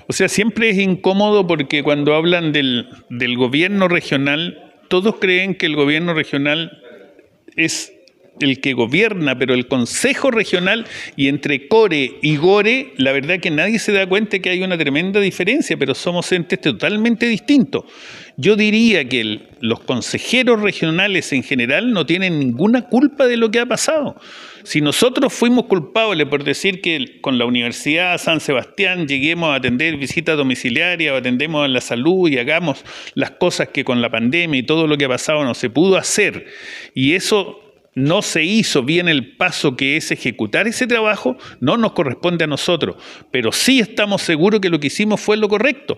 O sea, siempre es incómodo porque cuando hablan del gobierno regional, todos creen que el gobierno regional es el que gobierna, pero el Consejo Regional y entre Core y Gore, la verdad que nadie se da cuenta que hay una tremenda diferencia, pero somos entes totalmente distintos. Yo diría que los consejeros regionales en general no tienen ninguna culpa de lo que ha pasado. Si nosotros fuimos culpables por decir que con la Universidad San Sebastián lleguemos a atender visitas domiciliarias o atendemos a la salud y hagamos las cosas que con la pandemia y todo lo que ha pasado no se pudo hacer, y eso no se hizo bien el paso que es ejecutar ese trabajo, no nos corresponde a nosotros, pero sí estamos seguros que lo que hicimos fue lo correcto.